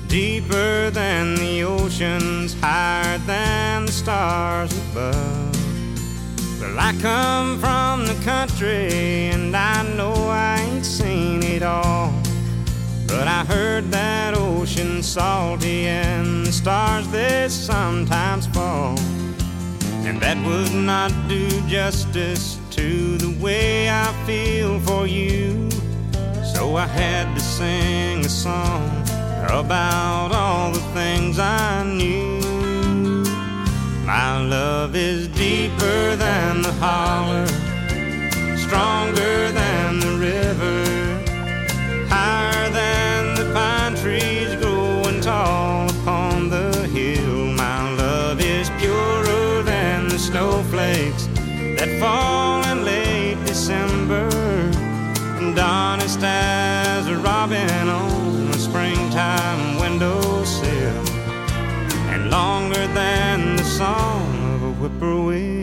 deeper than the oceans, higher than the stars above. Well, I come from the country, and I know I ain't seen it all, but I heard that ocean's salty and the stars they sometimes fall, and that would not do justice to the way I feel for you. So I had to sing a song about all the things I knew. My love is deeper than the holler, stronger than the river, higher than the pine trees growing tall upon the hill. My love is purer than the snowflakes that fall in late December, and honest as a robin on a springtime windowsill, and longer than the song of a whippoorwill.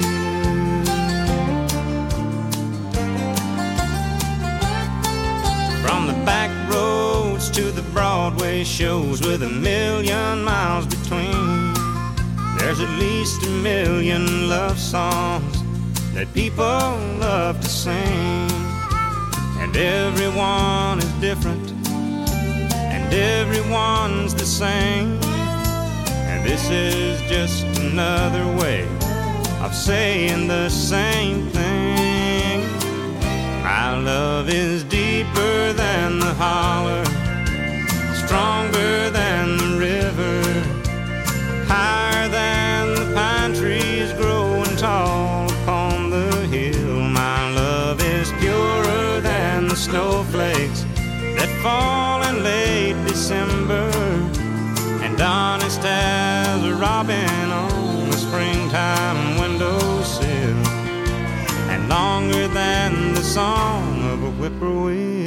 From the back roads to the Broadway shows with 1,000,000 miles between, there's at least 1,000,000 love songs that people love to sing. And everyone is different, and everyone's the same, and this is just another way of saying the same thing. My love is deeper than the holler, stronger than the river, higher than the pine trees growing tall upon the hill. My love is purer than the snowflakes that fall in late December, and honest as a robin on a springtime windowsill, and longer than the song of a whippoorwill.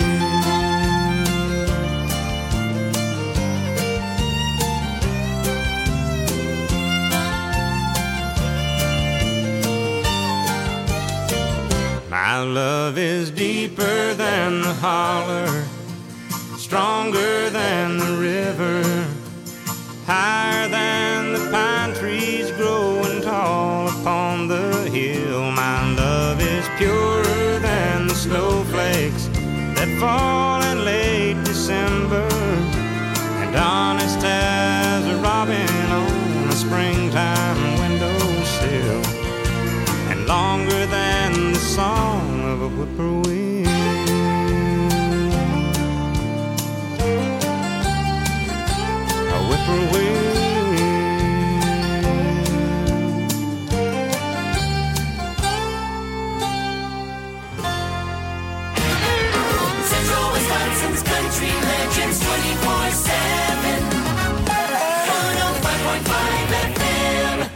My love is deeper than the holler, stronger than the river, higher than the pine trees growing tall upon the hill. My love is purer than the snowflakes that fall in late December, and honest as a robin on a springtime windowsill, and longer than the song of a whippoorwill. A whippoorwill. Central Wisconsin's country legends 24/7. 105.5 FM.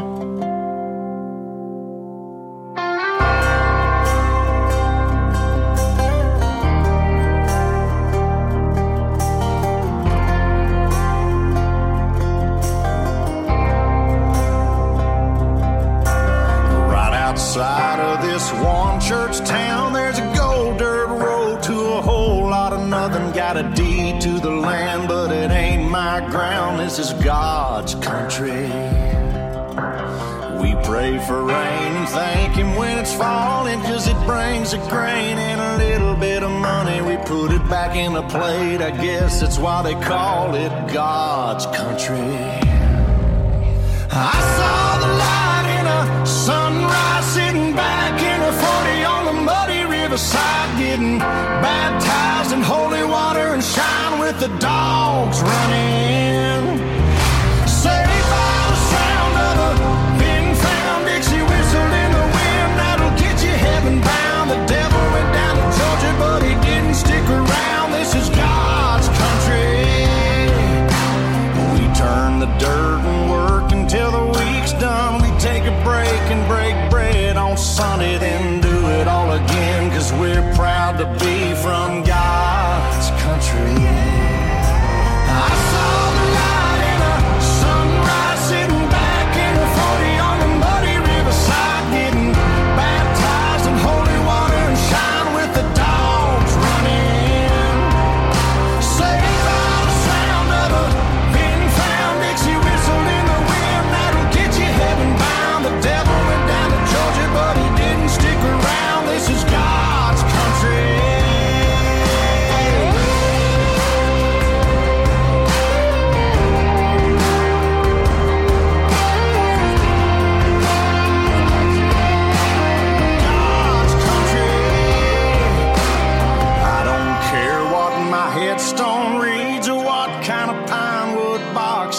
Outside of this one church town, there's a gold dirt road to a whole lot of nothing. Got a deed to the land, but it ain't my ground. This is God's country. We pray for rain and thank Him when it's falling, 'cause it brings a grain and a little bit of money. We put it back in the plate, I guess that's why they call it God's country. I saw the light in a sunrise, sitting back in a 40 on the muddy riverside, getting baptized in holy water and shine with the dogs running. Saved by the sound of a pin-found Dixie whistle in the wind, that'll get you heaven bound. The devil went down to Georgia, but he didn't stick around. This is God's country. We turn the dirt and work until the week's done. We take a break and break bread on Sunday, then do it all again, 'cause we're proud to be from God's country. I saw the light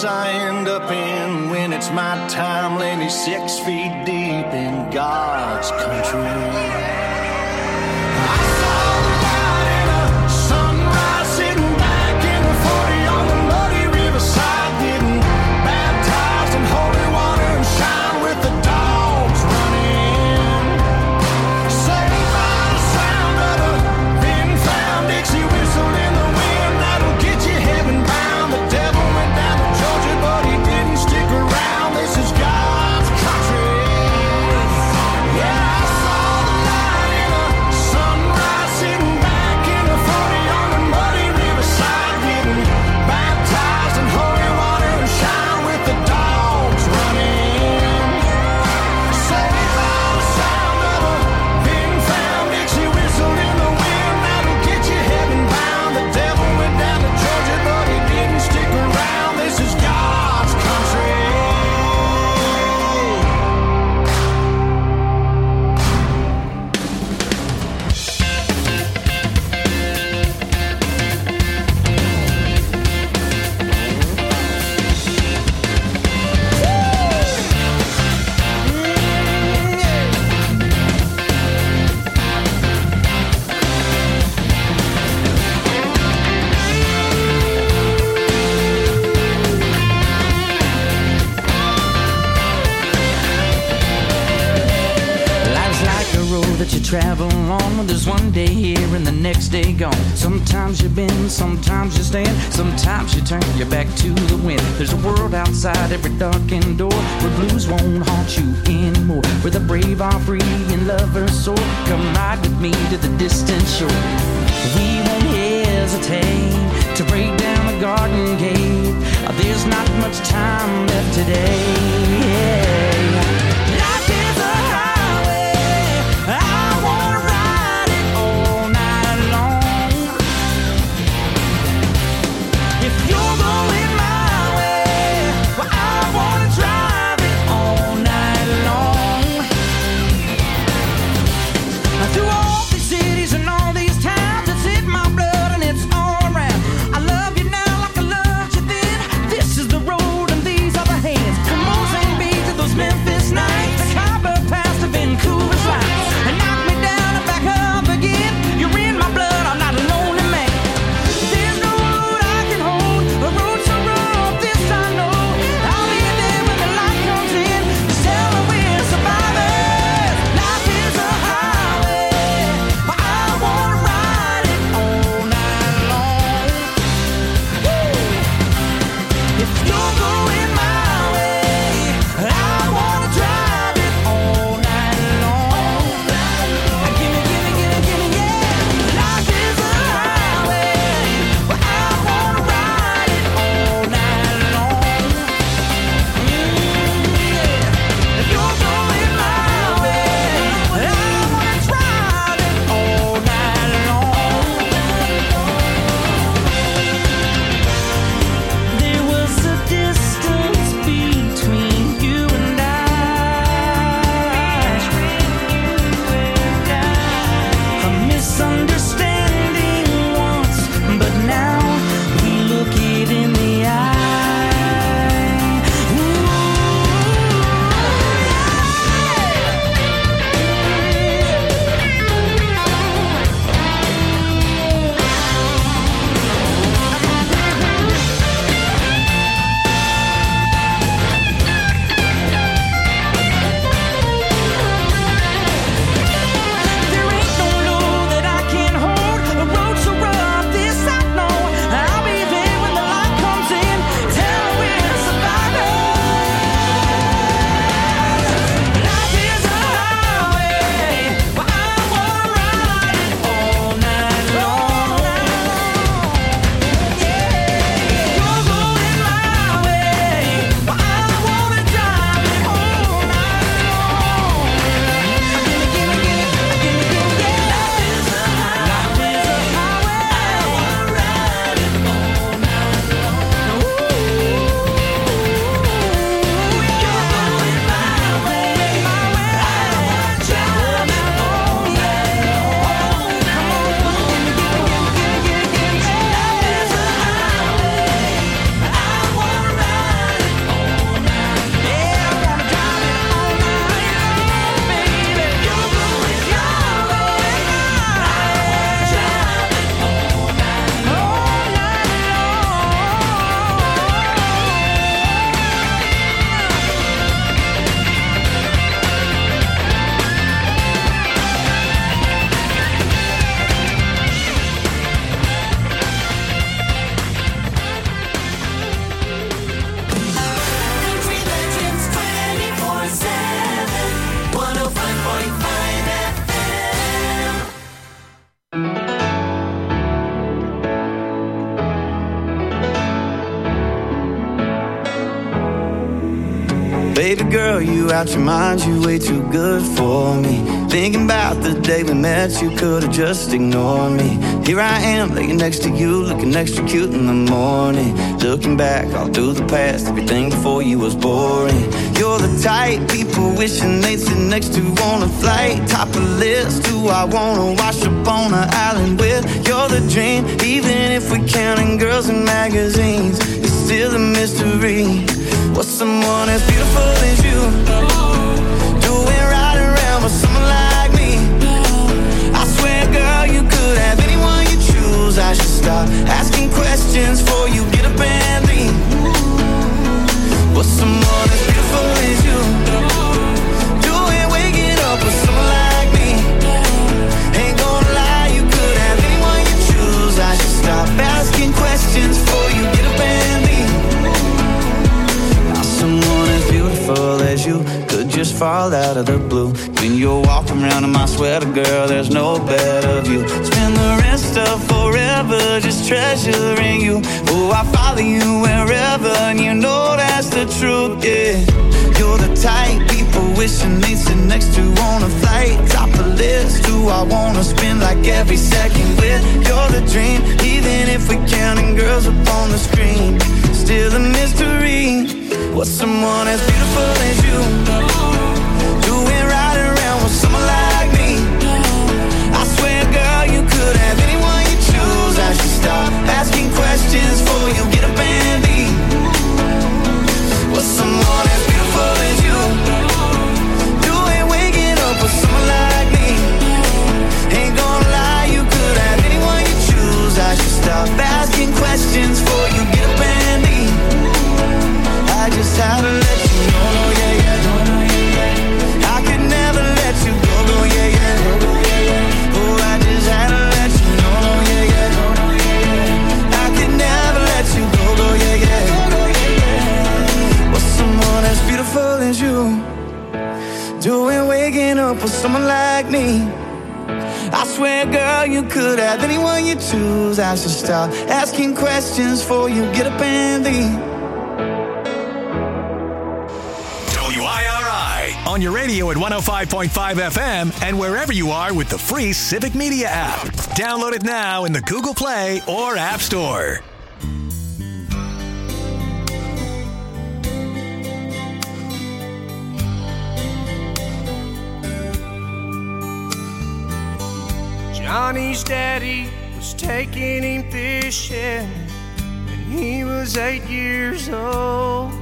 I end up in when it's my time, lay me 6 feet deep in God's country. Travel on, there's one day here and the next day gone. Sometimes you bend, sometimes you stand, sometimes you turn your back to the wind. There's a world outside every darkened door where blues won't haunt you anymore, where the brave are free and lovers soar. Come ride with me to the distant shore. We won't hesitate to break down the garden gate. There's not much time left today. Life is a highway, I wanna ride it all night long. If you're going my way, well, I wanna drive it all night long. Through all these cities and all these towns, it's in my blood and it's all around. I love you now like I loved you then. This is the road and these are the hands. Come on. Baby girl, you out your mind, you way too good for me. Thinking about the day we met, you could've just ignored me. Here I am, laying next to you, looking extra cute in the morning. Looking back all through the past, everything before you was boring. You're the type people wishing they'd sit next to on a flight. Top of the list, who I wanna wash up on an island with. You're the dream, even if we're counting girls in magazines. It's still a mystery. What's someone as beautiful as you doing right around with someone like me? I swear, girl, you could have anyone you choose. I should stop asking questions before you get up and leave. What's someone as beautiful as you doing waking up with someone like me? Ain't gonna lie, you could have anyone you choose. I should stop asking questions before you get up and leave. Someone as beautiful as you could just fall out of the blue. When you're walking around in my sweater, girl, there's no better view. Spend the rest of forever just treasuring you. Oh, I follow you wherever, and you know that's the truth, yeah. You're the type people wishing they'd sit next to on a flight. Top of the list, who I wanna spend like every second with. You're the dream, even if we're counting girls up on the screen. Still a mystery. What's someone as beautiful as you doing right around with someone like me? I swear, girl, you could have anyone you choose. I should stop asking questions before you get up and leave. What's someone as beautiful as you doing waking up with someone like me? Ain't gonna lie, you could have anyone you choose. I should stop asking questions before you get up and leave. I just had to let you know, no, yeah, yeah. I could never let you go, no, yeah, yeah. Oh, I just had to let you know, no, yeah, yeah. I could never let you go, no, yeah, yeah. What's someone as beautiful as you doing waking up with someone like me? I swear, girl, you could have anyone you choose. I should stop asking questions before you get up and leave. On your radio at 105.5 FM and wherever you are with the free Civic Media app. Download it now in the Google Play or App Store. Johnny's daddy was taking him fishing when he was 8 years old.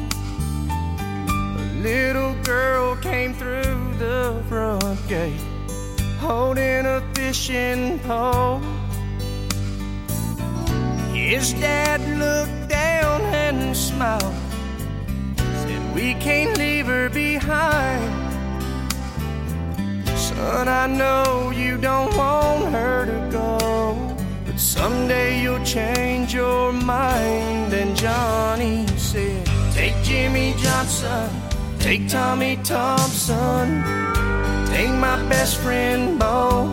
Little girl came through the front gate holding a fishing pole. His dad looked down and smiled, said, "We can't leave her behind. Son, I know you don't want her to go, but someday you'll change your mind." And Johnny said, "Take Jimmy Johnson, take Tommy Thompson, take my best friend Bo,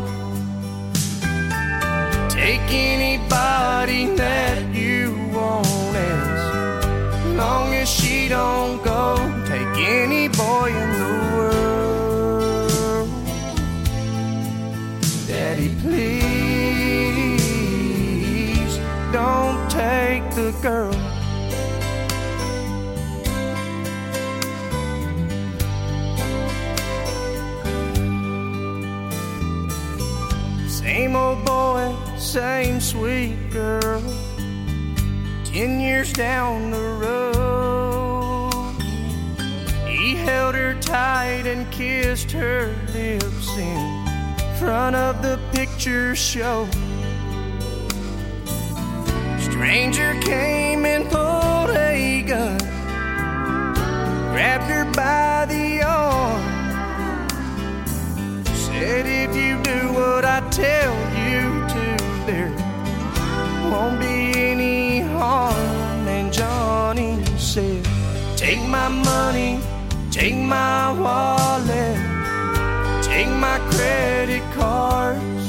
take anybody that you want, as long as she don't go. Take any boy in the world. Daddy, please don't take the girl." Same old boy, same sweet girl, 10 years down the road. He held her tight and kissed her lips in front of the picture show. Stranger came and pulled a gun, grabbed her by the arm, said, "If you do what I tell you to, there won't be any harm." And Johnny said, "Take my money, take my wallet, take my credit cards.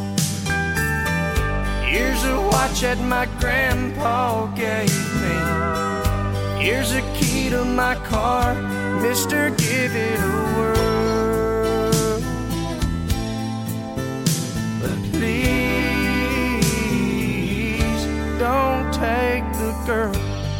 Here's a watch that my grandpa gave me. Here's a key to my car. Mister, give it a whirl. But please don't take the girl.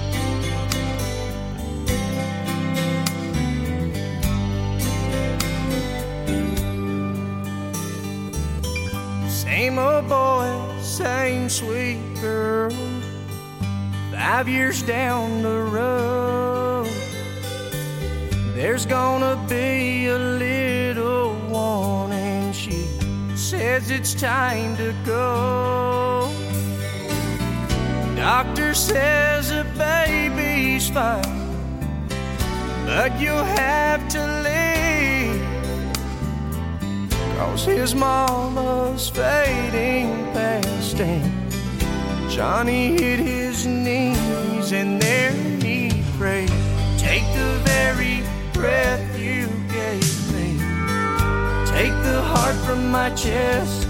Same old boy, same sweet girl. 5 years down the road, there's gonna be a little one, and she says it's time to go. Doctor says the baby's fine, but you'll have to leave, 'cause his mama's fading fast, and Johnny hit his knees, and there he prayed, take the very breath you gave me, take the heart from my chest.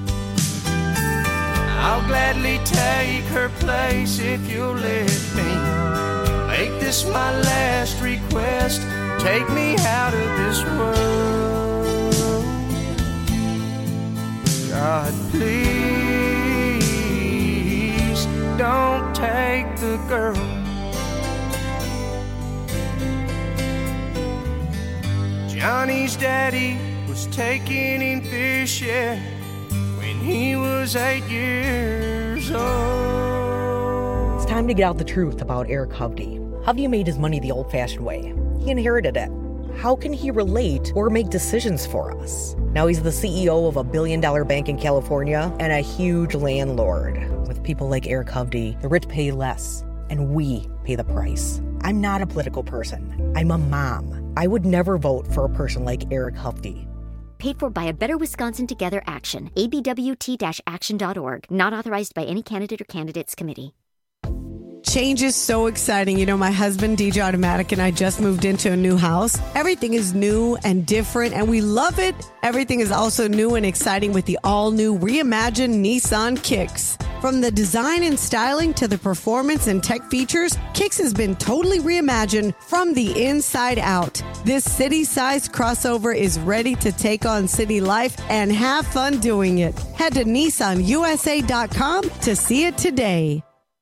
I'll gladly take her place if you'll let me make this my last request. Take me out of this world. God, please don't take the girl. Johnny's daddy was taking him fishing when he was 8 years old. It's time to get out the truth about Eric Hovde. Hovde made his money the old-fashioned way. He inherited it. How can he relate or make decisions for us? Now he's the CEO of a billion-dollar bank in California and a huge landlord. With people like Eric Hovde, the rich pay less, and we pay the price. I'm not a political person. I'm a mom. I would never vote for a person like Eric Hovde. Paid for by a Better Wisconsin Together Action. abwt-action.org. Not authorized by any candidate or candidates committee. Change is so exciting. You know, my husband, DJ Automatic, and I just moved into a new house. Everything is new and different, and we love it. Everything is also new and exciting with the all-new reimagined Nissan Kicks. From the design and styling to the performance and tech features, Kicks has been totally reimagined from the inside out. This city-sized crossover is ready to take on city life and have fun doing it. Head to NissanUSA.com to see it today.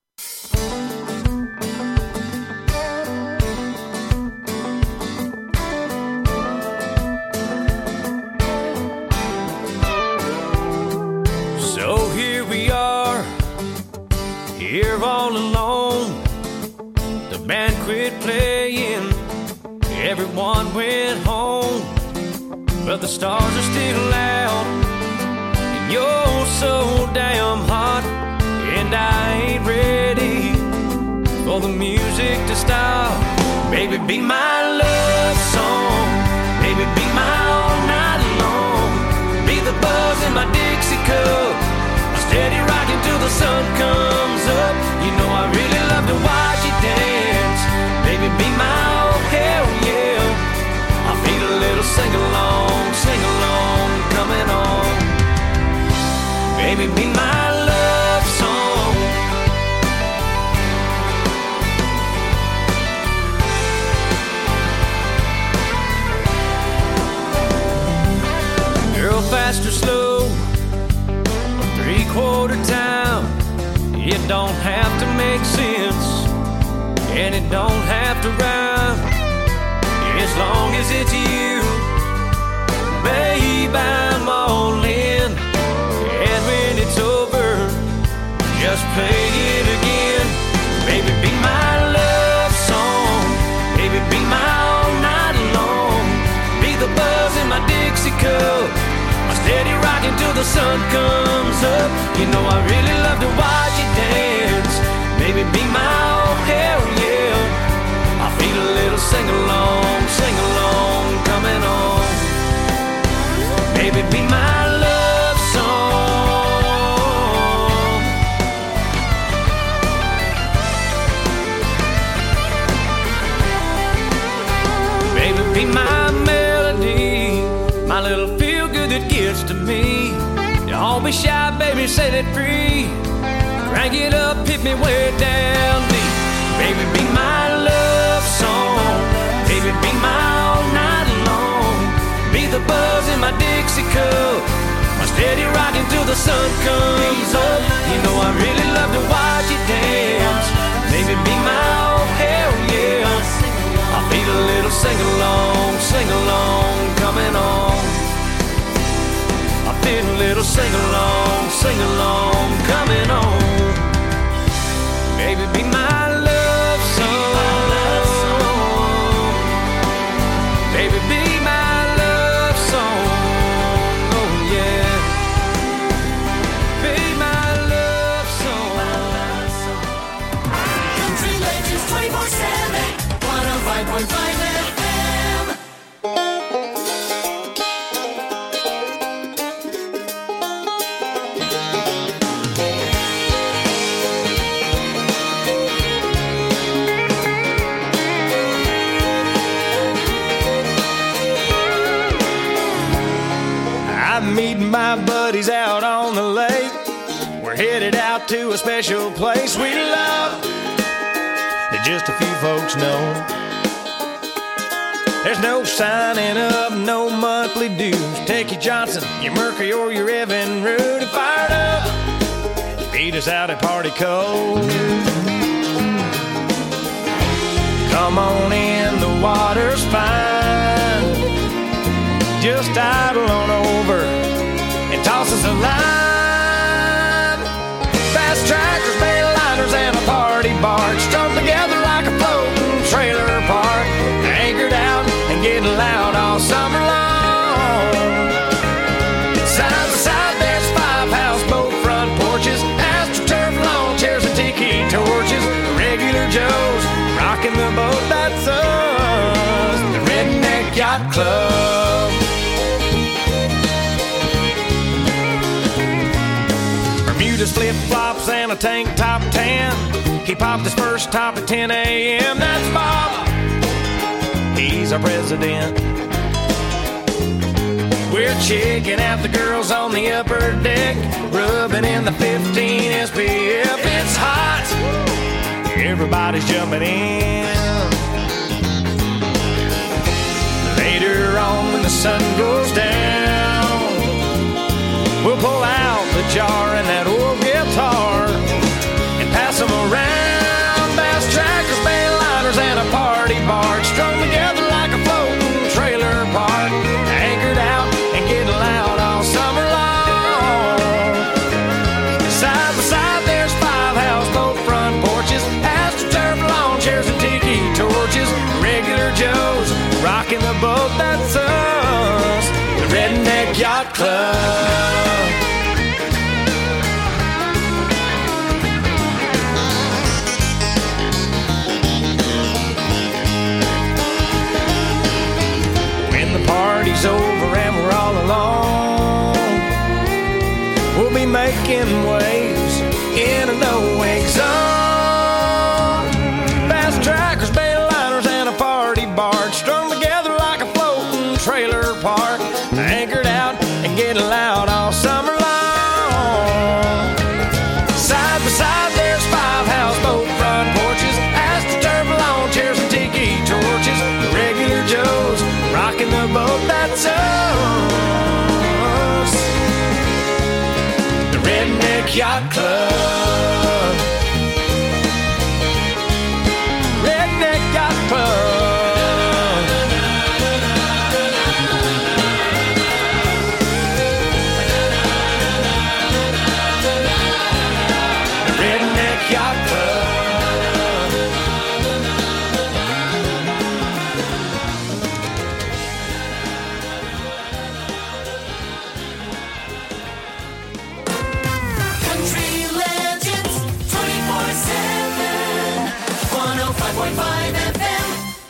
So here we are, here all alone. The band quit playing, everyone went home, but the stars are still out, and you're so damn hot, and I ain't ready for the music to stop. Baby, be my love song, baby, be my all night long, be the buzz in my Dixie cup, steady rocking till the sun comes up. You know I really love to watch you dance. Baby, be my oh hell yeah. I feel a little sing-along coming on. Baby, be my love song. Girl, fast or slow, three-quarter time, it don't have to make sense, and it don't have to rhyme, as long as it's you, babe, I'm all in, and when it's over, just play it again. Baby, be my love song, baby, be my all night long, be the buzz in my Dixie cup, steady rocking till the sun comes up. You know I really love to watch you dance. Baby, be my oh hell yeah. I feel a little sing-along coming on. Baby, be my love song. Baby, be my melody, my little feel-good that gets to me. Don't be shy, baby, set it free. Crank it up, hit me way down deep. Baby, be my love song. Baby, be my cup, my steady rocking till the sun comes up. You know I really love to watch you dance. Baby, be my oh hell yeah. I feel a little sing along coming on. I feel a little sing along coming on. Baby, be my love song. Baby, be my love song. Oh yeah. Be my love song. Country Legends 24/7, 105.5 FM. I'm meeting my buddies out on the lake. We're headed out to a special place we love that just a few folks know. There's no signing up, no monthly dues. Take your Johnson, your Mercury, or your Evan Rudy. Fired up, meet us out at Party Cove. Come on in, the water's fine. Just idle on over and toss us a line. Fast trackers, mainliners, and a party barge strung together like a floating trailer park. Anchored out and getting loud all summer long. Side by side, there's 5 houseboat front porches, AstroTurf lawn chairs and tiki torches. Regular Joes rocking the boat, that's us, the Redneck Yacht Club. Bermuda's flip-flops and a tank top tan. He popped his first top at 10 a.m. That's Bob, he's our president. We're checking out the girls on the upper deck, rubbing in the 15 SPF. It's hot, everybody's jumping in. Later on when the sun goes down, we'll pull out the jar and that old guitar and pass them around. Bass trackers, mainliners, and a party barge strung together like a floating trailer park. Anchored out and getting loud all summer long. Side by side, there's 5 houseboat front porches, AstroTurf lawn chairs and tiki torches. Regular Joes rocking the boat, that's us, the Redneck Yacht Club. When the party's over and we're all alone, we'll be making waves in a no-wake zone. Fast trackers, mainliners, and a party barge strung together like a floating trailer park. Anchored out and getting loud all summer long. Side by side, there's 5 houseboat front porches, AstroTurf lawn chairs and tiki torches. Regular Joes rocking the boat, that's us, the Redneck Yacht Club. Redneck Yacht Club. Redneck Yacht Club. Country Legends 24/7, 105.5 FM.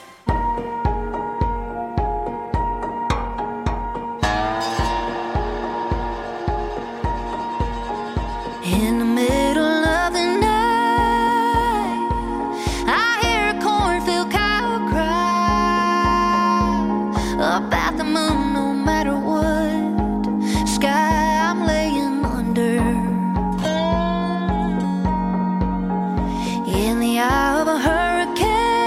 In the middle of the night, I hear a cornfield cow cry up at the moon. No matter what sky I'm laying under, in the eye of a hurricane,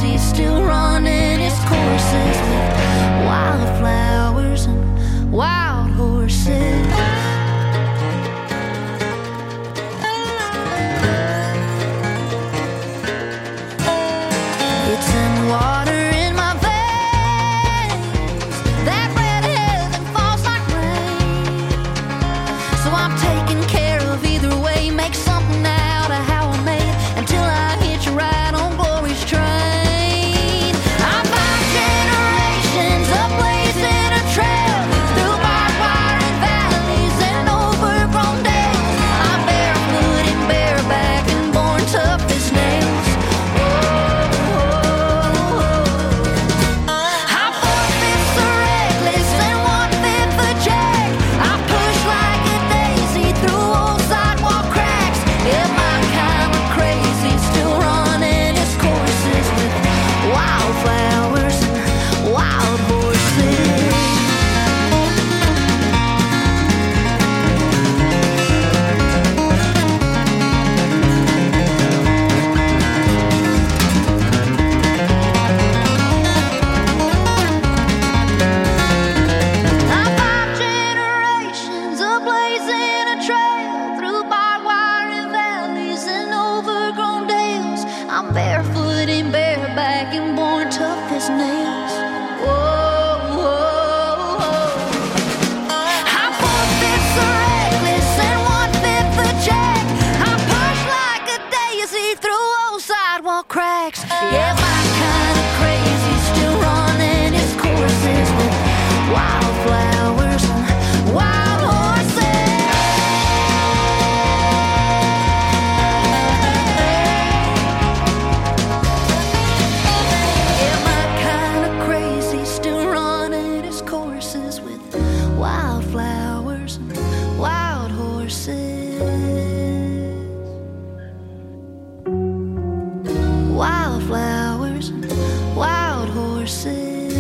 crazy, still running its courses with wildflowers and wild horses. It's in the water in my veins. That red heaven falls like rain. So I'm taking care of either way. Make something out of how I made until I hit you right on glory's train. I'm 5 generations ablaze in a trail through barbed wire and valleys and overgrown dales. I'm barefoot and bareback and born tough as nails. I'm 4/5 the reckless and 1/5 the jack. I push like a daisy through old sidewalk cracks. Yeah, my kind of crazy, still running its courses with wildflowers and wild horses. I'm 5 generations ablaze in a trail through barbed wire and valleys and overgrown dales. I'm barefoot and bareback and born tough as nails. Whoa, whoa, whoa. I'm 4/5 the reckless and 1/5 the jack. I push like a daisy through old sidewalk cracks. Yeah, my kind of crazy, still running its courses with wildflowers and wild horses. Yeah, my kind of crazy, still running its courses with wildflowers and wild horses. Wildflowers and wild horses.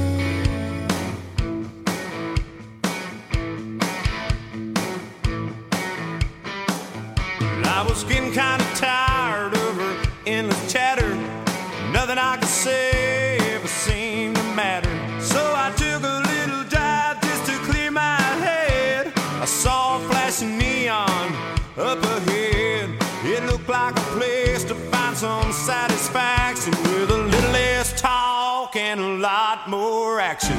I was getting kind of tired of her endless chatter. Nothing I could say ever seemed to matter. So I took a little drive just to clear my head. I saw a flashing neon up ahead. It looked like a place to find some satisfaction with a little less talk and a lot more action.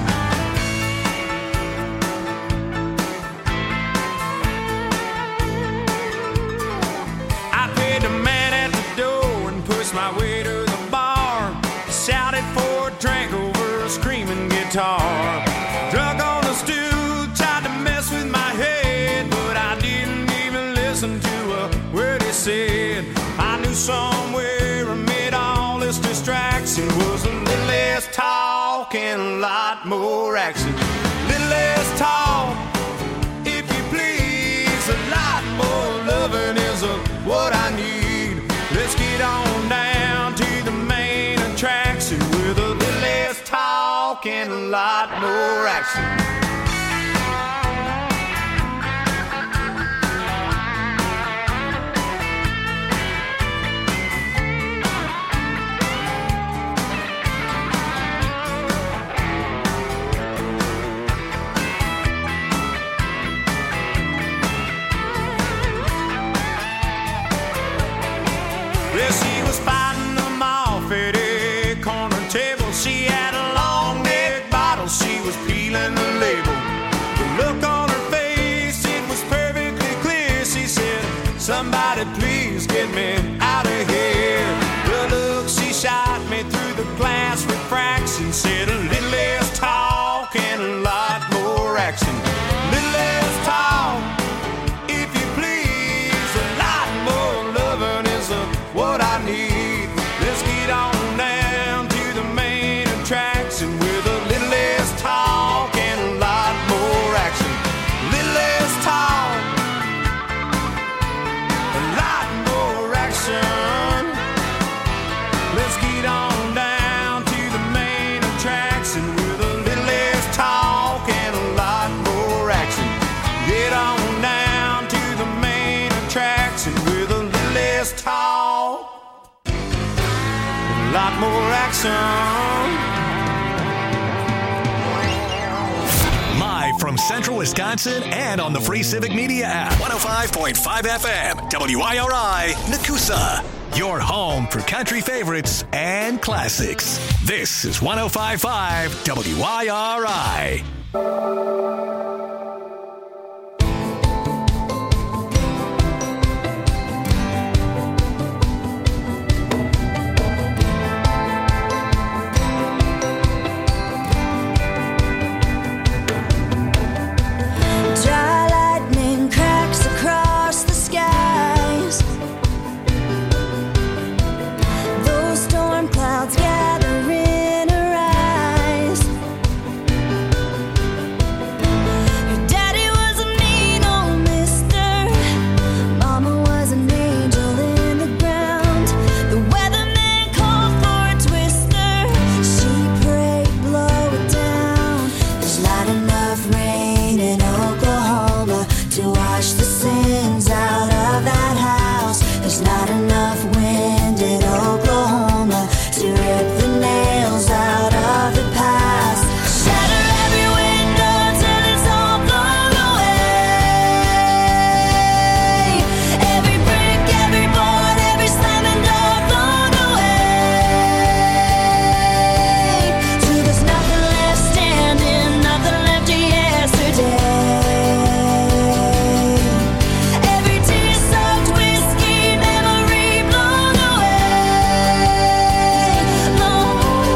I paid the man at the door and pushed my way to the bar. Shouted for a drink over a screaming guitar. Drunk on the stool, tried to mess with my head, but I didn't even listen to a word he said. I knew somewhere amid all this distraction was a little less talk and a lot more action. Little less talk, if you please, a lot more loving is what I need. Let's get on down to the main attraction with a little less talk and a lot more action. Well, she was fighting them off at a corner table. She had a long neck bottle, she was peeling the label. The look on her face, it was perfectly clear. She said, somebody please get me out of here. The look she shot me through the glass refraction said a little less talk and a lot more action. Little less talk, if you please, a lot more loving is what I need. Let's get on down to lot more action. Live from Central Wisconsin and on the free Civic Media app. 105.5 FM, WIRI, Nakusa. Your home for country favorites and classics. This is 105.5 WIRI. Dry lightning cracks across the skies. Those storm clouds gather in her eyes. Her daddy was a mean old mister. Mama was an angel in the ground. The weatherman called for a twister. She prayed, blow it down. There's not enough rain in Oklahoma to wash the sins out of that house. There's not enough wind in Oklahoma to rip the nails out of the past. Shatter every window till it's all blown away. Every brick, every board, every slamming door blown away. Till there's nothing left standing, nothing left of yesterday. Every tear-soaked whiskey memory blown away, blown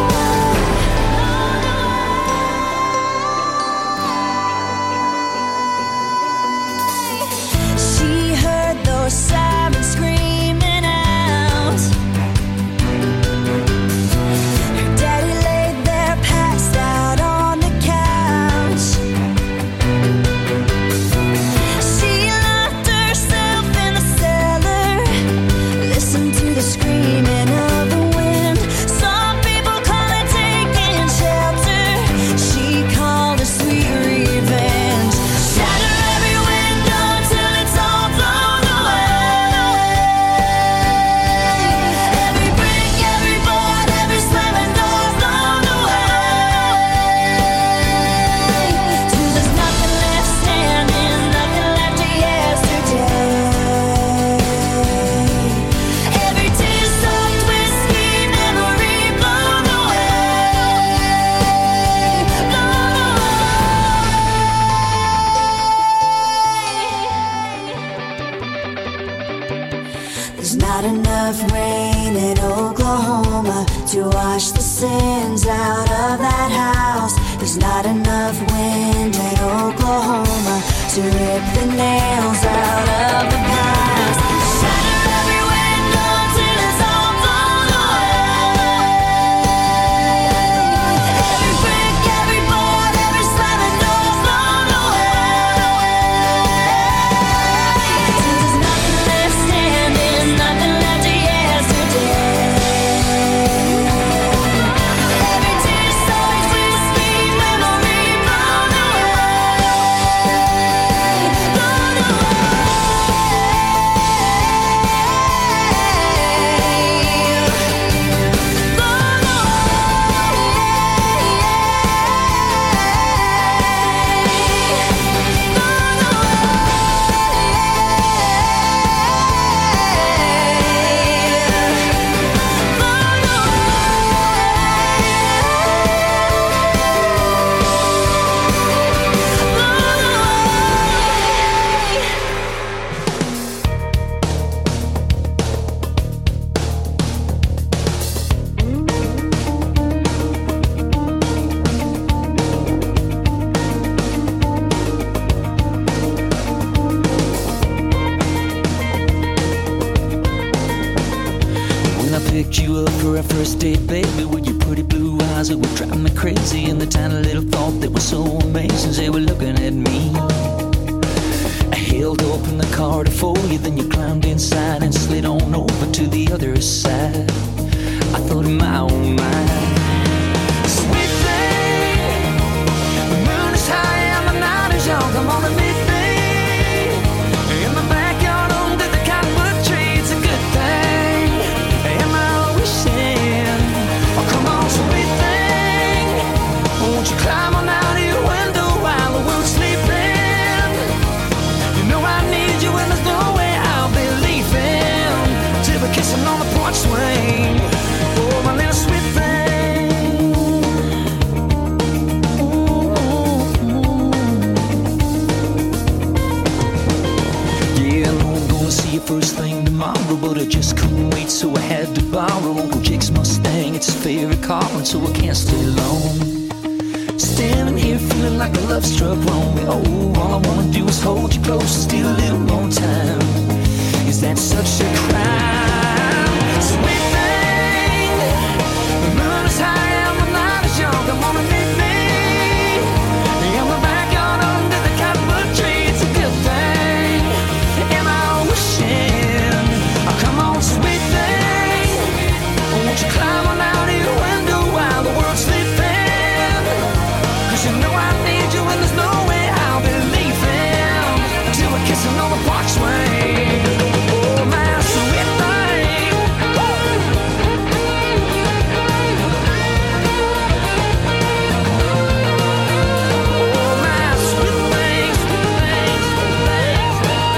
away. She heard those sirens screaming out. Her daddy laid there passed out on the couch. She locked herself in the cellar, listened to the screaming of the wind. Some people call it taking shelter. She called it sweet revenge. Shatter every window till it's all blown away. Every brick, every board, every slamming door blown away. Till there's nothing left standing, nothing left of yesterday. Every tear-soaked whiskey memory blown away, blown away. There's not enough rain in Oklahoma to wash the sins out of that house. There's not enough wind in Oklahoma to rip the nails out of the past. Shatter every window till it's all blown away. Every brick, every board, every slamming door blown away. Till there's nothing left standing, nothing left of yesterday. Every tear-soaked whiskey memory blown away, blown picked you up for our first date, baby, with your pretty blue eyes that would drive me crazy, and the tiny little thought that was so amazing, they were looking at me. I held open the car to for you, then you climbed inside and slid on over to the other side. I thought in my own mind, sweet thing, the moon is high and the night is young, come on and meet me in the backyard under the cottonwood tree. It's a good thing. Am I wishing on, sweet thing. Won't you climb on out of your window while the world's sleeping? You know I need you and there's no way I'll be leaving till we're kissing on the porch swing. Oh, my little sweet thing. Yeah, I know I'm gonna see you first thing tomorrow, but I just couldn't wait, so I had to borrow Uncle Jake's Mustang. It's his favorite car, and so I can't stay long. Standing here feeling like a love struck wrong. Oh, all I wanna do is hold you close and steal a little more time. Is that such a crime? Sweet thing, the moon is high and the night is young. Come on and meet me in the backyard under the cottonwood tree. It's a good thing. Am I wishing? Oh, come on, sweet thing. Won't you climb on out of your window while the world's sleeping? 'Cause you know I need you and there's no way I'll be leaving until we're kissing on the porch swing. Oh, my sweet thing. Oh, my sweet thing, sweet thing, sweet thing,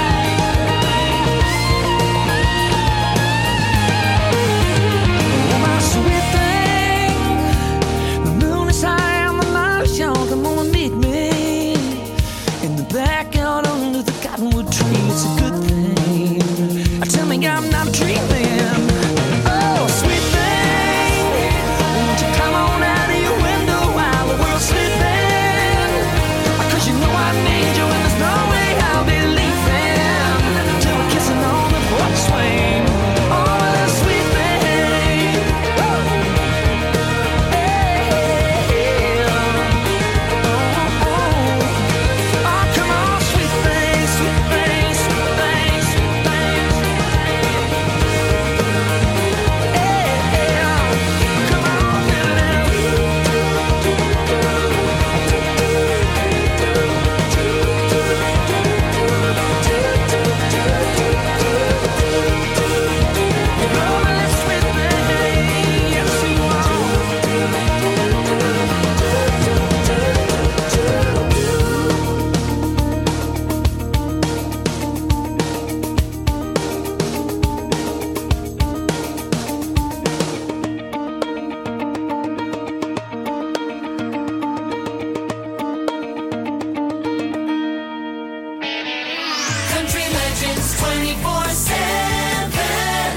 oh, my sweet thing. The moon is high and the night is young. Come on and meet me in the backyard under the cottonwood tree. It's a good thing. Tell me I'm not dreaming. Oh, sweet thing. Won't you come on out of your window while the world's sleeping? 'Cause you know I need you and there's no way I'll be leaving till we're kissing on the porch swing. Oh, that sweet thing. Oh, come on, sweet thing, sweet thing, sweet thing, sweet thing. Come on, Country Legends 24/7.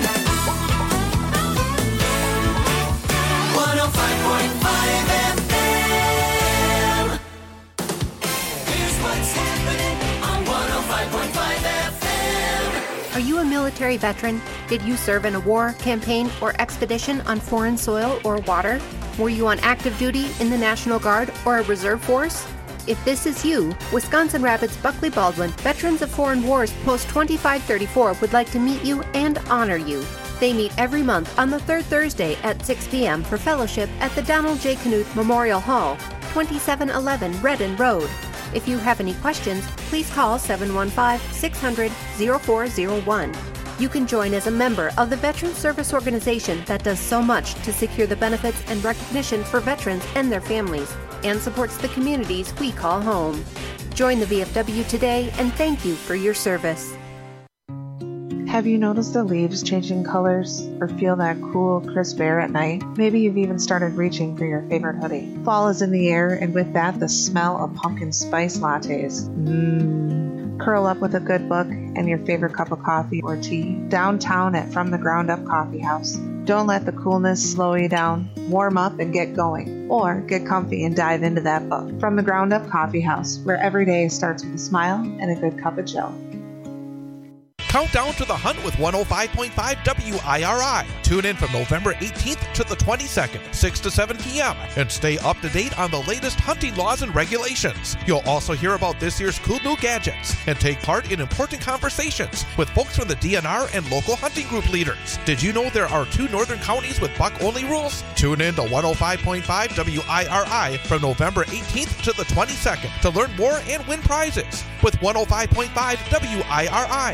105.5 FM. Here's what's happening on 105.5 FM. Are you a military veteran? Did you serve in a war, campaign, or expedition on foreign soil or water? Were you on active duty in the National Guard or a reserve force? If this is you, Wisconsin Rapids Buckley Baldwin Veterans of Foreign Wars Post 2534 would like to meet you and honor you. They meet every month on the third Thursday at 6 p.m. for fellowship at the Donald J. Knuth Memorial Hall, 2711 Redden Road. If you have any questions, please call 715-600-0401. You can join as a member of the Veterans Service Organization that does so much to secure the benefits and recognition for veterans and their families, and supports the communities we call home. Join the VFW today, and thank you for your service. Have you noticed the leaves changing colors or feel that cool, crisp air at night? Maybe you've even started reaching for your favorite hoodie. Fall is in the air, and with that, the smell of pumpkin spice lattes. Curl up with a good book and your favorite cup of coffee or tea downtown at From the Ground Up Coffee House. Don't let the coolness slow you down. Warm up and get going. Or get comfy and dive into that book. From the Ground Up Coffee House, where every day starts with a smile and a good cup of Joe. Countdown to the hunt with 105.5 WIRI. Tune in from November 18th to the 22nd, 6 to 7 p.m. and stay up to date on the latest hunting laws and regulations. You'll also hear about this year's cool new gadgets and take part in important conversations with folks from the DNR and local hunting group leaders. Did you know there are 2 northern counties with buck-only rules? Tune in to 105.5 WIRI from November 18th to the 22nd to learn more and win prizes with 105.5 WIRI.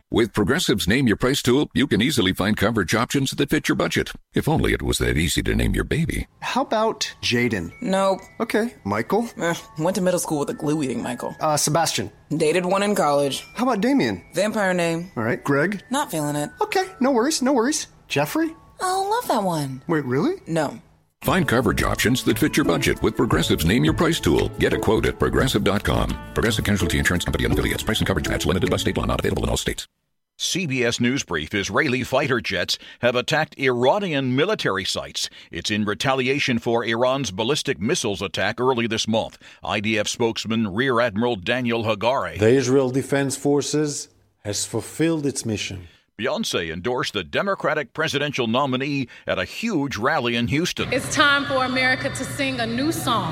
With Progressive's Name Your Price tool, you can easily find coverage options that fit your budget. If only it was that easy to name your baby. How about Jaden? Nope. Okay. Michael? Went to middle school with a glue-eating Michael. Sebastian? Dated one in college. How about Damien? Vampire name. All right. Greg? Not feeling it. Okay. No worries. Jeffrey? Oh, love that one. Wait, really? No. Find coverage options that fit your budget with Progressive's Name Your Price tool. Get a quote at Progressive.com. Progressive Casualty Insurance Company and affiliates. Price and coverage match limited by state law. Not available in all states. CBS News Brief. Israeli fighter jets have attacked Iranian military sites. It's in retaliation for Iran's ballistic missiles attack early this month. IDF spokesman Rear Admiral Daniel Hagari. The Israel Defense Forces has fulfilled its mission. Beyoncé endorsed the Democratic presidential nominee at a huge rally in Houston. It's time for America to sing a new song.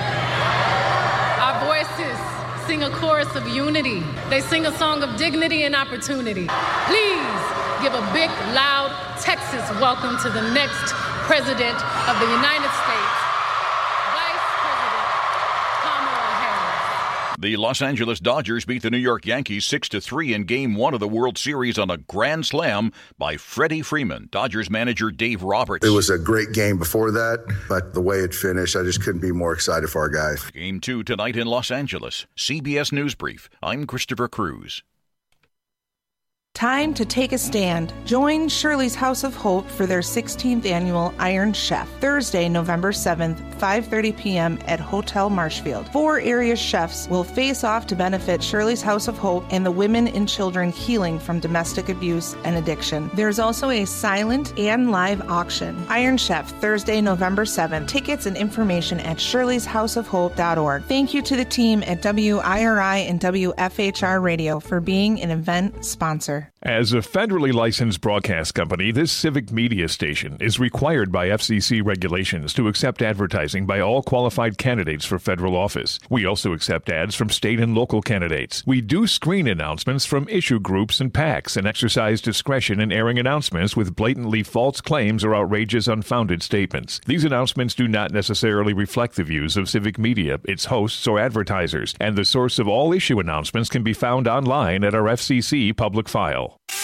Our voices sing a chorus of unity. They sing a song of dignity and opportunity. Please give a big, loud Texas welcome to the next president of the United States, Vice President Kamala Harris. The Los Angeles Dodgers beat the New York Yankees 6-3 in Game 1 of the World Series on a grand slam by Freddie Freeman. Dodgers manager Dave Roberts. It was a great game before that, but the way it finished, I just couldn't be more excited for our guys. Game 2 tonight in Los Angeles. CBS News Brief. I'm Christopher Cruz. Time to take a stand. Join Shirley's House of Hope for their 16th annual Iron Chef, Thursday, November 7th, 5:30 p.m. at Hotel Marshfield. 4 area chefs will face off to benefit Shirley's House of Hope and the women and children healing from domestic abuse and addiction. There's also a silent and live auction. Iron Chef, Thursday, November 7th. Tickets and information at shirleyshouseofhope.org. Thank you to the team at WIRI and WFHR Radio for being an event sponsor. As a federally licensed broadcast company, this civic media station is required by FCC regulations to accept advertising by all qualified candidates for federal office. We also accept ads from state and local candidates. We do screen announcements from issue groups and PACs and exercise discretion in airing announcements with blatantly false claims or outrageous, unfounded statements. These announcements do not necessarily reflect the views of civic media, its hosts, or advertisers, and the source of all issue announcements can be found online at our FCC public file.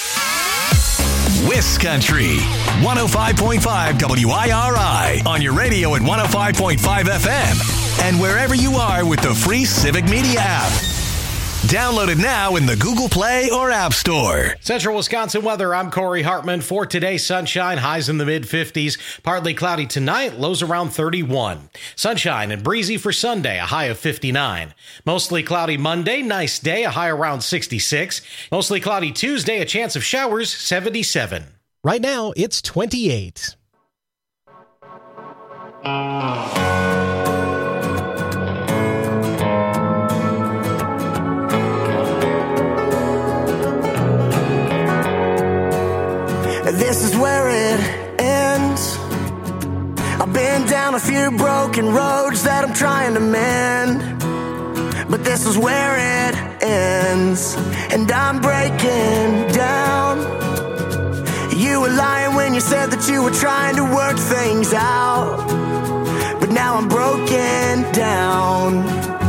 Wiscountry 105.5 WIRI on your radio at 105.5 FM and wherever you are with the free Civic Media app. Download it now in the Google Play or App Store. Central Wisconsin weather. I'm Corey Hartman. For today, sunshine, highs in the mid-50s. Partly cloudy tonight, lows around 31. Sunshine and breezy for Sunday, a high of 59. Mostly cloudy Monday, nice day, a high around 66. Mostly cloudy Tuesday, a chance of showers, 77. Right now, it's 28. This is where it ends. I've been down a few broken roads that I'm trying to mend, but this is where it ends, and I'm breaking down. You were lying when you said that you were trying to work things out, but now I'm broken down.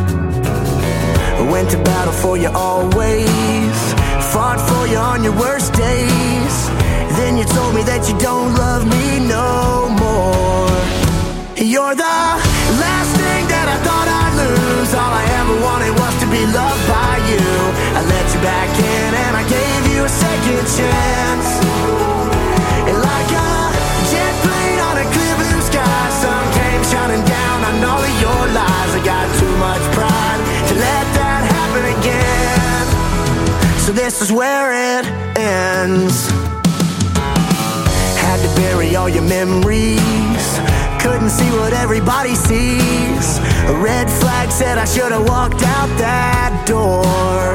I went to battle for you always, fought for you on your worst days. Then you told me that you don't love me no more. You're the last thing that I thought I'd lose. All I ever wanted was to be loved by you. I let you back in and I gave you a second chance. And like a jet plane on a clear blue sky, sun came shining down on all of your lies. I got too much pride to let that happen again. So this is where it ends. Had to bury all your memories, couldn't see what everybody sees. A red flag said I should have walked out that door.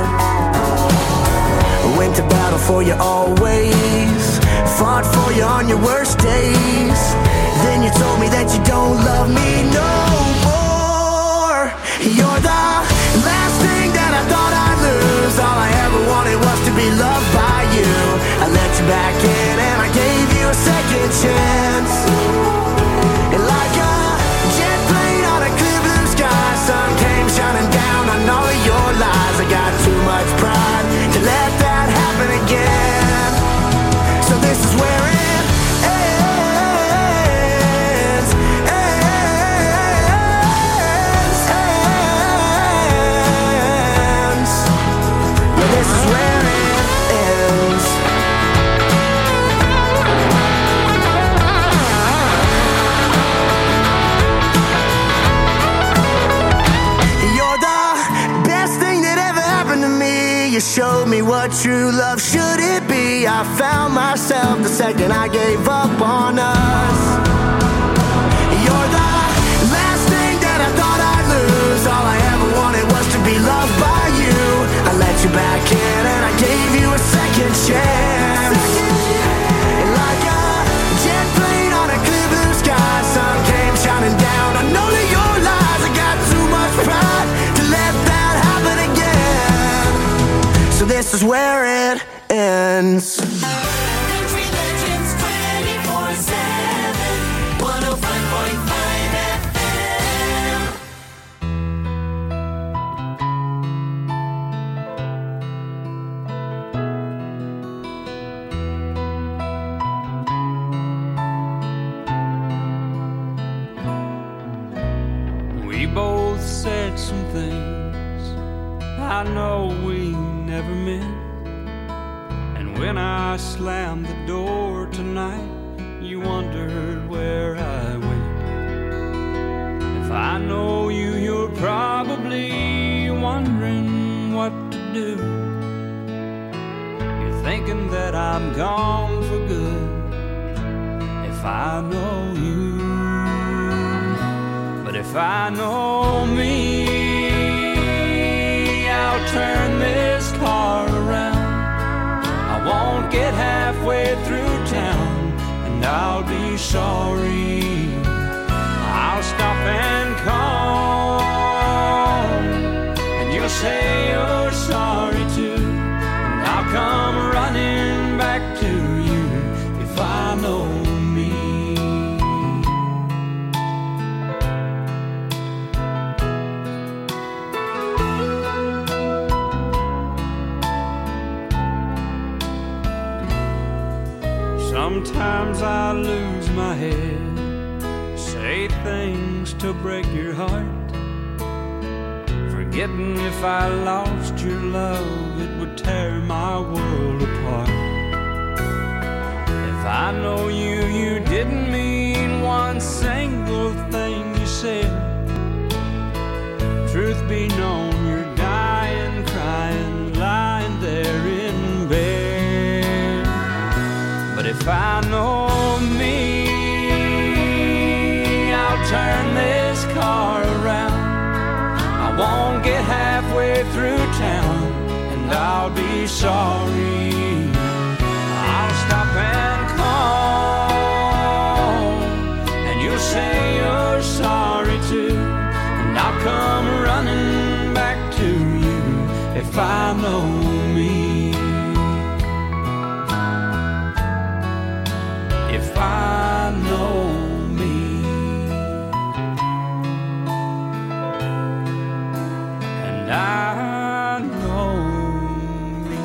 I went to battle for you always, fought for you on your worst days. Then you told me that you don't love me no more. You're the last thing that I thought I'd lose. All I ever wanted was to be loved by you. I let you back in and I gave you a second chance. And like a jet plane on a clear blue sky, sun came shining down on all of your lies. I got too much pride to let that happen again. showed me what true love should it be. I found myself the second I gave up on us. You're the last thing that I thought I'd lose. All I ever wanted was to be loved by you. I let you back in and I gave you a second chance. And like a jet plane on a clear blue sky, sun came shining down. I know that your lies, I got too much pride to let that happen again. So this is where it ends. Country Legends 24/7, 105.5 FM. We both said some things I know we never meant. And when I slammed the door tonight, you wondered where I went. If I know you, you're probably wondering what to do. You're thinking that I'm gone for good. If I know you, but if I know me, I'll turn this car around. I won't get halfway through town, and I'll be sorry. I'll stop and call, and you'll say you're sorry too. And I'll come running back to you if I know me. Sometimes I lose my head, say things to break your heart, forgetting if I lost your love, it would tear my world apart. If I know you, you didn't mean one single thing you said. Truth be known, you're dying, crying, lying there in bed. But if I know me, I'll turn this car around. I won't get halfway through town, and I'll be sorry. I'll stop and call, and you'll say you're sorry too. And I'll come running back to you if I know me. If I know me. And I know me.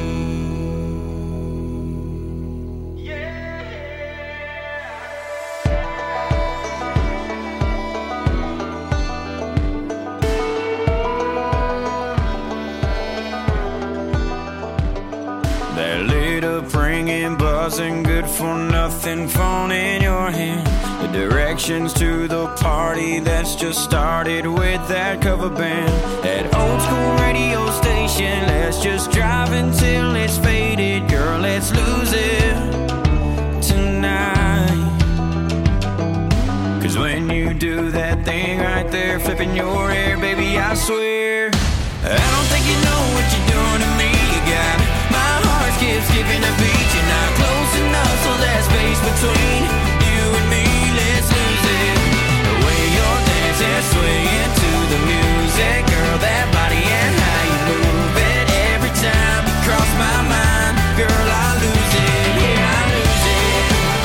That lit up ringing, buzzing, good for nothing phone in your hand. The directions to the party that's just started with that cover band. That old school radio station, let's just drive until it's faded. Girl, let's lose it tonight. Cause when you do that thing right there, flipping your hair, baby, I swear I don't think you know what you're doing to me. You got my heart skipping a beat. You're not close enough, so that space between you and me, let's lose it. The way you're dancing, swaying to the music, girl, that body and how you move it. Every time you cross my mind, girl, I lose it. Yeah, I lose it.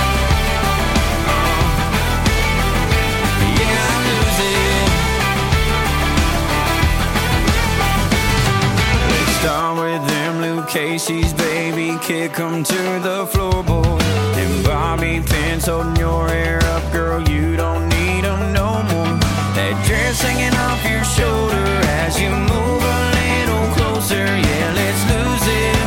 Yeah, I lose it. Let's start with them Luke Casey's, baby, kick 'em to the floorboard. Them bobby pins holding your hair up, girl, you don't need 'em no more. That dress hanging off your shoulder as you move a little closer. Yeah, let's lose it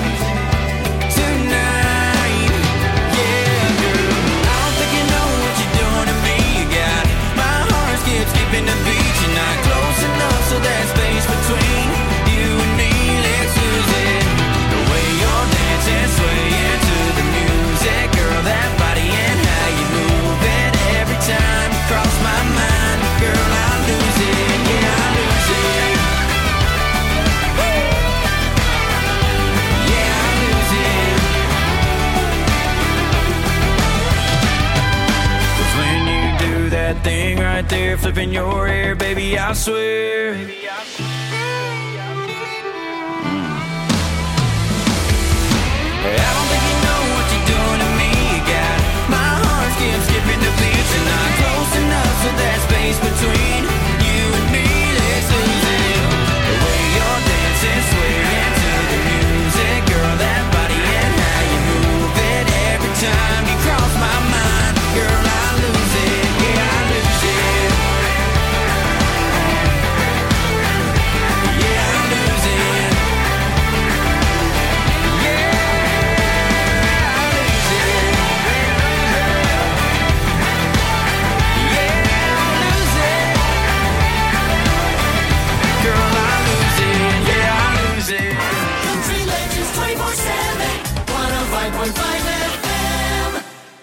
tonight. Yeah, girl, I don't think you know what you're doing to me. You got my heart skipping the beat. You're not close enough, so that space between you and me, let's lose it. right there flipping your hair, baby, I swear. I don't think you know what you're doing to me. You got my heart skipping the beats, and not close enough so that space between you and me. Let's lose it. The way you're dancing, swaying to the music, girl, that body and how you move it. Every time you cross my mind, girl, I lose it. Yeah, I lose it. Yeah, I lose it. Country Legends 24/7, 105.5 FM.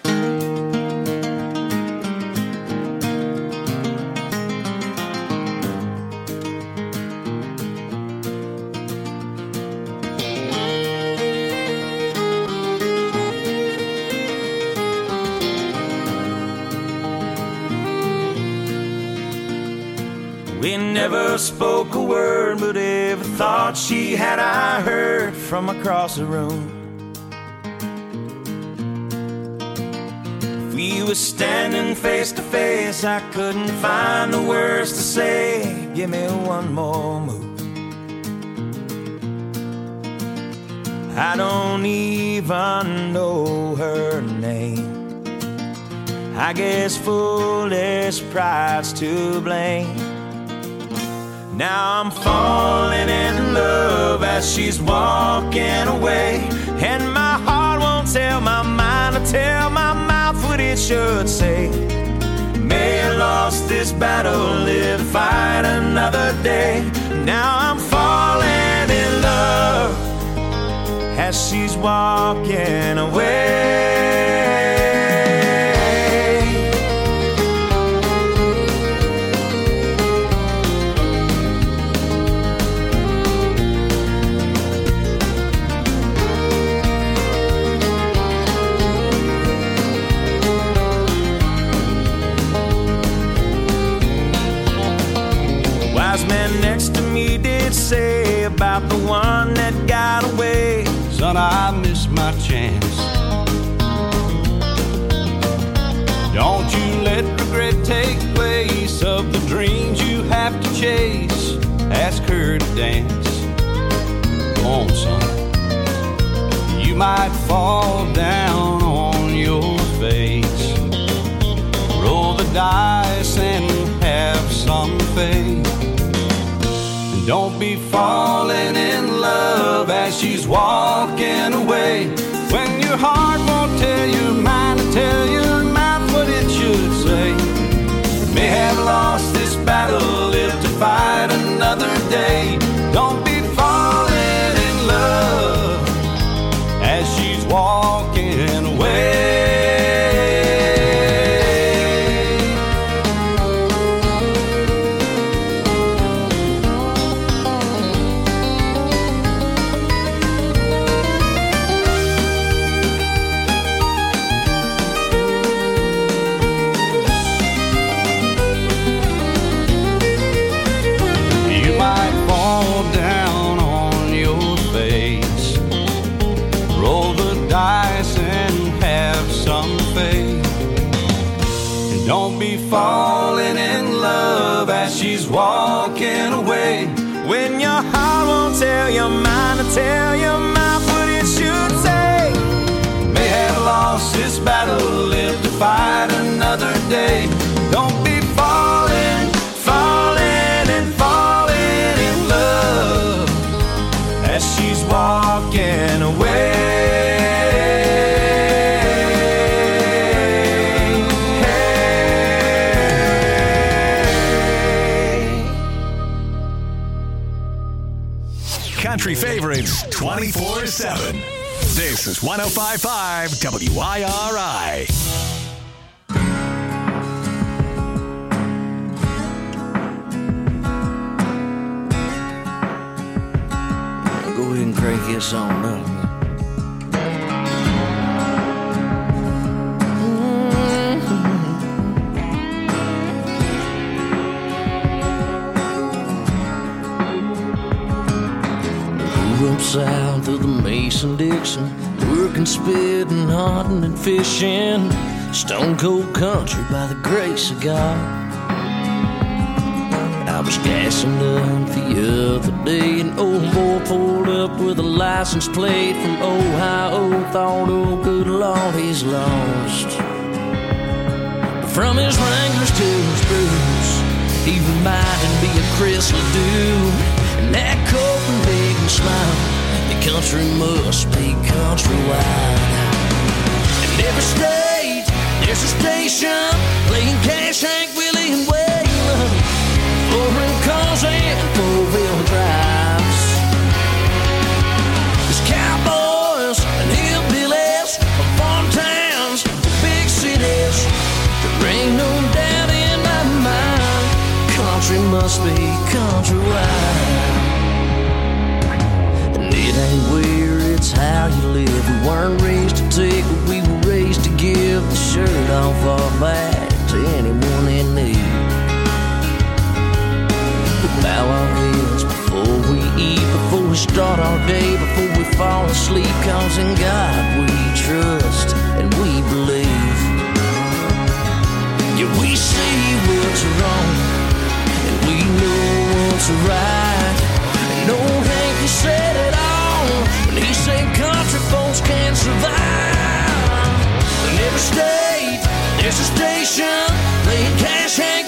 We never spoke a word, but every thought she had I heard from across the room. If we were standing face to face, I couldn't find the words to say. Give me one more move. I don't even know her name. I guess foolish pride's to blame. Now I'm falling in love as she's walking away, and my heart won't tell my mind or tell my mouth what it should say. May have lost this battle, live to fight another day. Now I'm falling in love as she's walking away. Man next to me did say about the one that got away. Son, I missed my chance. Don't you let regret take place of the dreams you have to chase. Ask her to dance. Go on, son. You might fall down on your face. Roll the dice and have some faith. Don't be falling in love as she's walking away, when your heart won't tell your mind to tell your mouth what it should say. May have lost this battle, live to fight another day. Don't be falling in love as she's walking away. Don't be falling in love as she's walking away, when your heart won't tell your mind to tell your mouth what it should say. May have lost this battle, live to fight another day. Don't be falling, falling and falling in love as she's walking away. Country favorites 24/7. This is 105.5 WIRI. Go ahead and crank this on up. south of the Mason-Dixon, working, spitting, hunting, and fishing. Stone cold country by the grace of God. I was gassing up the other day, an old boy pulled up with a license plate from Ohio. Thought, oh good Lord, he's lost. But from his Wranglers to his boots, he reminded me of Chris Ledoux. And that Copenhagen smile, the country must be countrywide. In every state, there's a station playing Cash, Hank, Willie, and Waylon. Foreign cars and four-wheel drives. There's cowboys and hillbillies from farm towns to big cities. There ain't no doubt in my mind, country must be countrywide. And it ain't where, it's how you live. We weren't raised to take, but we were raised to give the shirt off our back to anyone in need. Bow our heads before we eat, before we start our day, before we fall asleep. Cause in God we trust and we believe. Yeah, we see what's wrong and we know what's right. And old Hank, he said it all when he said country folks can't survive. In every state there's a station playing Cash, Hank,